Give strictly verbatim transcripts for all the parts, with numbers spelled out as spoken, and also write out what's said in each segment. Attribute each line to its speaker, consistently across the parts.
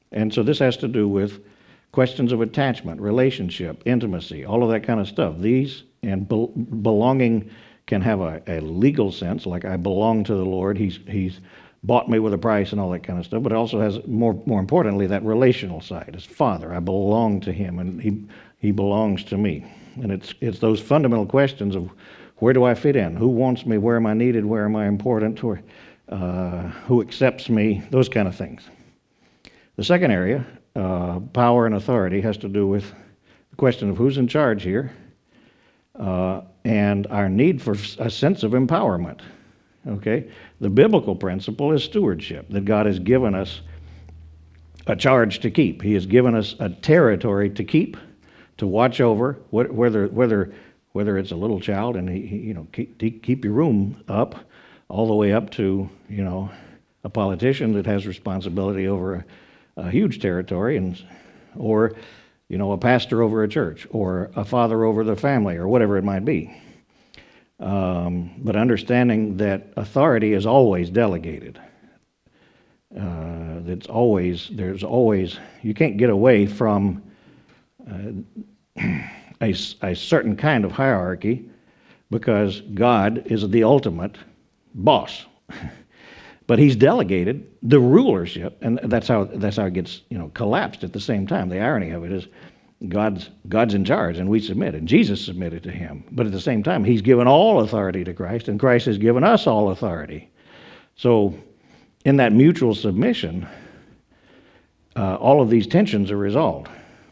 Speaker 1: And so this has to do with questions of attachment, relationship, intimacy, all of that kind of stuff. These and be- belonging can have a, a legal sense, like I belong to the Lord. He's he's bought me with a price and all that kind of stuff. But it also has more more importantly that relational side. As Father, I belong to Him, and He He belongs to me. And it's it's those fundamental questions of where do I fit in? Who wants me? Where am I needed? Where am I important? Where, uh, who accepts me? Those kind of things. The second area, uh, power and authority, has to do with the question of who's in charge here, uh, and our need for a sense of empowerment. Okay? The biblical principle is stewardship, that God has given us a charge to keep. He has given us a territory to keep, to watch over, whether whether whether it's a little child and he, he you know keep, keep your room up, all the way up to you know a politician that has responsibility over a, a huge territory, and or you know a pastor over a church, or a father over the family, or whatever it might be. Um, but understanding that authority is always delegated. Uh, it's always there's always you can't get away from uh, a, a certain kind of hierarchy, because God is the ultimate boss. But He's delegated the rulership, and that's how that's how it gets you know collapsed at the same time. The irony of it is God's God's in charge, and we submit, and Jesus submitted to Him. But at the same time, He's given all authority to Christ, and Christ has given us all authority. So in that mutual submission, uh, all of these tensions are resolved.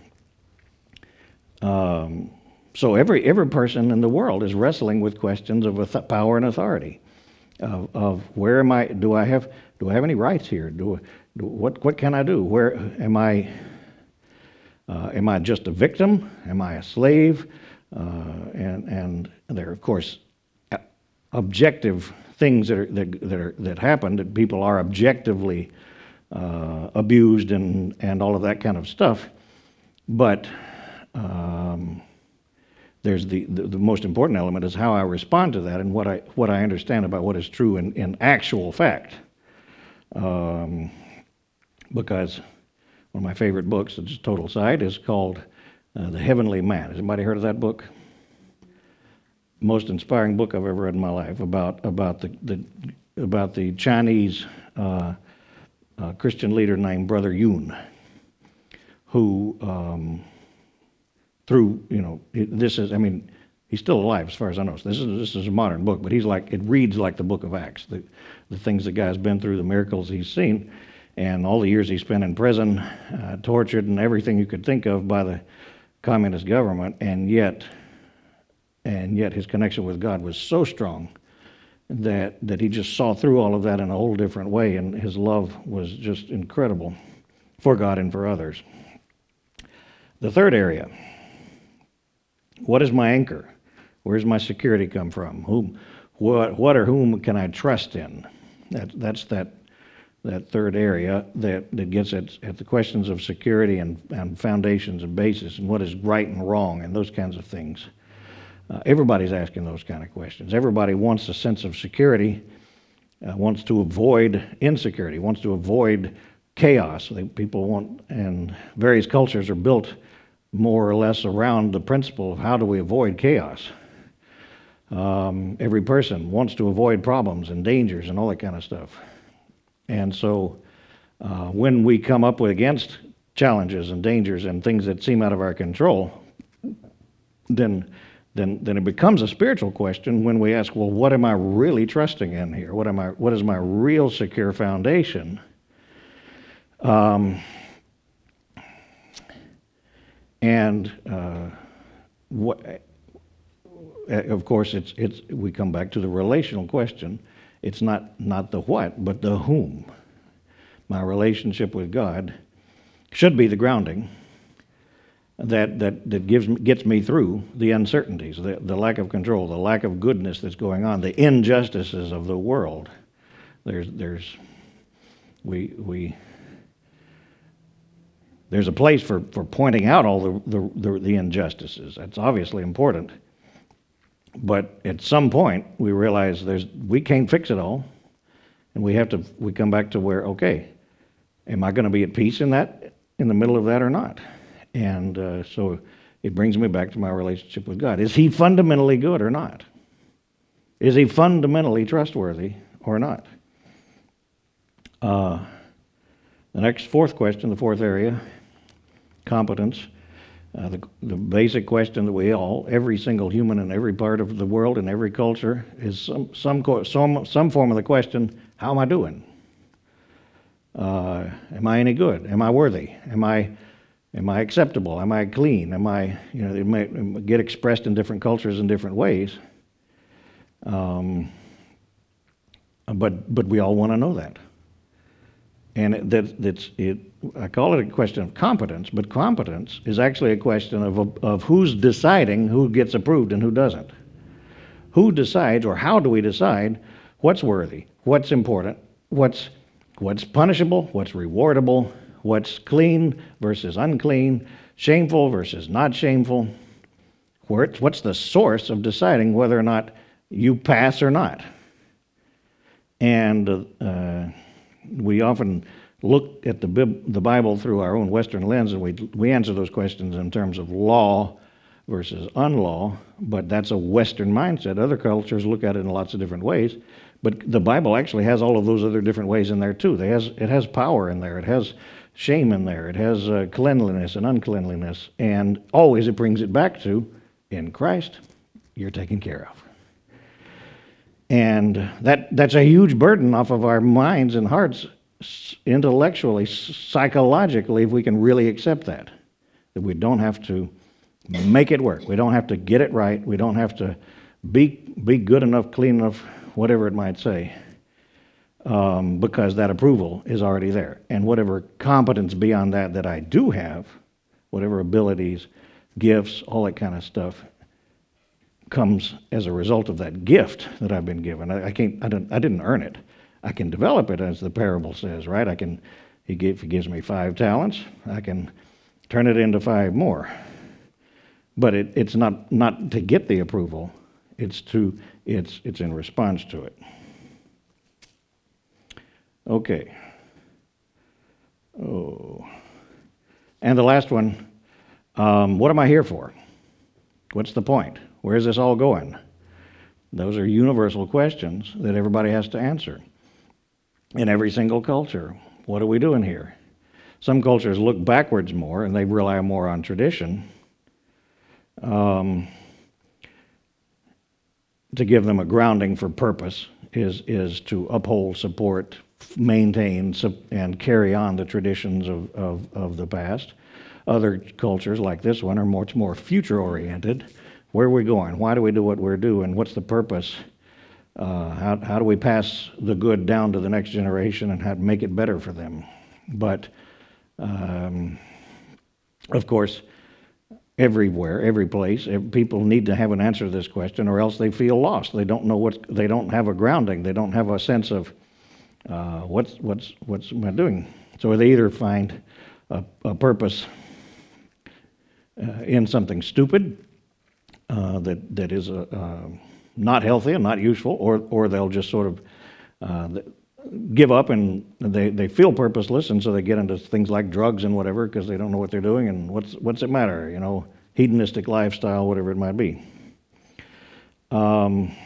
Speaker 1: Um, so every every person in the world is wrestling with questions of power and authority. Of, of where am I? Do I have do I have any rights here? Do, do what what can I do? Where am I? Uh, am I just a victim? Am I a slave? Uh, and and there are, of course, objective things that are that that, are, that happen, that people are objectively uh, abused and and all of that kind of stuff. But um, there's the, the the most important element is how I respond to that, and what I what I understand about what is true in, in actual fact. Um, because one of my favorite books, it's a total side, is called uh, The Heavenly Man. Has anybody heard of that book? Most inspiring book I've ever read in my life about about the, the about the Chinese uh, uh, Christian leader named Brother Yun, who um, through you know this is I mean he's still alive as far as I know. So this is this is a modern book, but he's like it reads like the Book of Acts. The the things the guy's been through, the miracles he's seen, and all the years he spent in prison, uh, tortured, and everything you could think of by the communist government, and yet. And yet his connection with God was so strong that that he just saw through all of that in a whole different way, and his love was just incredible for God and for others. The third area, what is my anchor? Where does my security come from? Whom, what, what or whom can I trust in? That, that's that that third area that, that gets at, at the questions of security and, and foundations and basis, and what is right and wrong, and those kinds of things. Uh, everybody's asking those kind of questions. Everybody wants a sense of security, uh, wants to avoid insecurity, wants to avoid chaos. They, people want, and various cultures are built more or less around the principle of how do we avoid chaos. Um, every person wants to avoid problems and dangers and all that kind of stuff. And so uh, when we come up with against challenges and dangers and things that seem out of our control, then Then, then it becomes a spiritual question when we ask, well, what am I really trusting in here? What am I? What is my real secure foundation? Um, and uh, what? Of course, it's it's. We come back to the relational question. It's not not the what, but the whom. My relationship with God should be the grounding. That, that that gives gets me through the uncertainties, the, the lack of control, the lack of goodness that's going on, the injustices of the world. There's there's we we there's a place for, for pointing out all the, the, the, the injustices. That's obviously important. But at some point we realize there's we can't fix it all, and we have to we come back to where okay, am I going to be at peace in that in the middle of that or not? And uh, so it brings me back to my relationship with God. Is he fundamentally good or not? Is he fundamentally trustworthy or not? Uh, the next fourth question, the fourth area, competence. Uh, the, the basic question that we all, every single human in every part of the world, in every culture, is some some some, some form of the question, how am I doing? Uh, am I any good? Am I worthy? Am I am I acceptable? Am I clean? Am I, you know, it may get expressed in different cultures in different ways. Um, but but we all want to know that. And it, that, that's it. I call it a question of competence, but competence is actually a question of of who's deciding who gets approved and who doesn't. Who decides, or how do we decide what's worthy, what's important, what's what's punishable, what's rewardable, what's clean versus unclean, shameful versus not shameful? Where it's, what's the source of deciding whether or not you pass or not? And uh, we often look at the Bib- the Bible through our own Western lens, and we we answer those questions in terms of law versus unlaw, but that's a Western mindset. Other cultures look at it in lots of different ways, but the Bible actually has all of those other different ways in there too. It has, it has power in there, it has shame in there, it has uh, cleanliness and uncleanliness, and always it brings it back to, in Christ, you're taken care of. And that that's a huge burden off of our minds and hearts, intellectually, psychologically, if we can really accept that, that we don't have to make it work. We don't have to get it right. We don't have to be be good enough, clean enough, whatever it might say, um, because that approval is already there. And whatever competence beyond that that I do have, whatever abilities, gifts, all that kind of stuff, comes as a result of that gift that I've been given. I, I can't. I don't. I didn't earn it. I can develop it, as the parable says, right? I can. He, gave, he gives me five talents. I can turn it into five more. But it, it's not, not to get the approval. It's to it's it's in response to it. Okay. Oh. And the last one. Um, what am I here for? What's the point? Where's this all going? Those are universal questions that everybody has to answer in every single culture. What are we doing here? Some cultures look backwards more and they rely more on tradition. Um, to give them a grounding for purpose is is to uphold, support, maintain, and carry on the traditions of, of, of the past. Other cultures, like this one, are much more future-oriented. Where are we going? Why do we do what we're doing? What's the purpose? Uh, how, how do we pass the good down to the next generation and how to make it better for them? But, um, of course, everywhere, every place, people need to have an answer to this question, or else they feel lost. They don't know what. They don't have a grounding. They don't have a sense of uh, what's what's what's am I doing. So they either find a, a purpose uh, in something stupid uh, that that is uh, uh, not healthy and not useful, or or they'll just sort of uh, give up and they, they feel purposeless, and so they get into things like drugs and whatever because they don't know what they're doing, and what's what's it matter, you know, hedonistic lifestyle, whatever it might be. Um,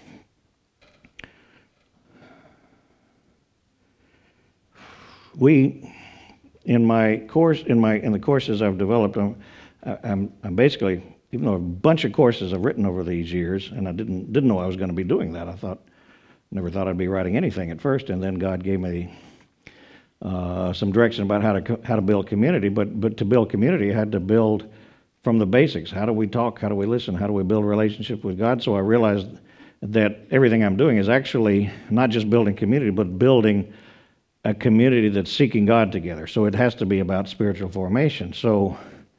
Speaker 1: we, in my course, in my in the courses I've developed, I'm, I'm, I'm basically, even though a bunch of courses I've written over these years, and I didn't didn't know I was going to be doing that. I thought. Never thought I'd be writing anything at first, and then God gave me uh, some direction about how to co- how to build community. But but to build community, I had to build from the basics. How do we talk? How do we listen? How do we build a relationship with God? So I realized that everything I'm doing is actually not just building community, but building a community that's seeking God together. So it has to be about spiritual formation. So.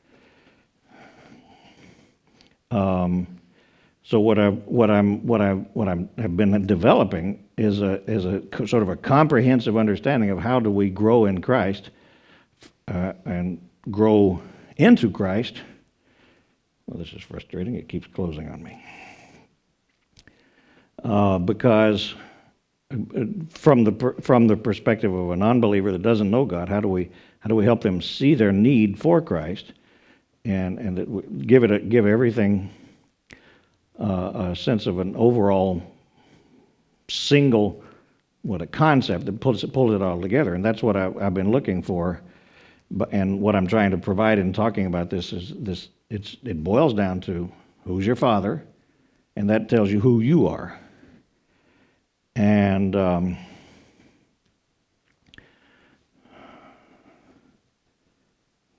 Speaker 1: Um, So what I what I'm what I what I have been developing is a is a sort of a comprehensive understanding of how do we grow in Christ uh, and grow into Christ. Well, this is frustrating. It keeps closing on me uh, because from the per- from the perspective of a non-believer that doesn't know God, how do we how do we help them see their need for Christ, and and that we give it a, give everything uh, a sense of an overall single what a concept that pulls it pulls it all together, and that's what I, I've been looking for. But and what I'm trying to provide in talking about this is this it's it boils down to who's your father, and that tells you who you are. And um,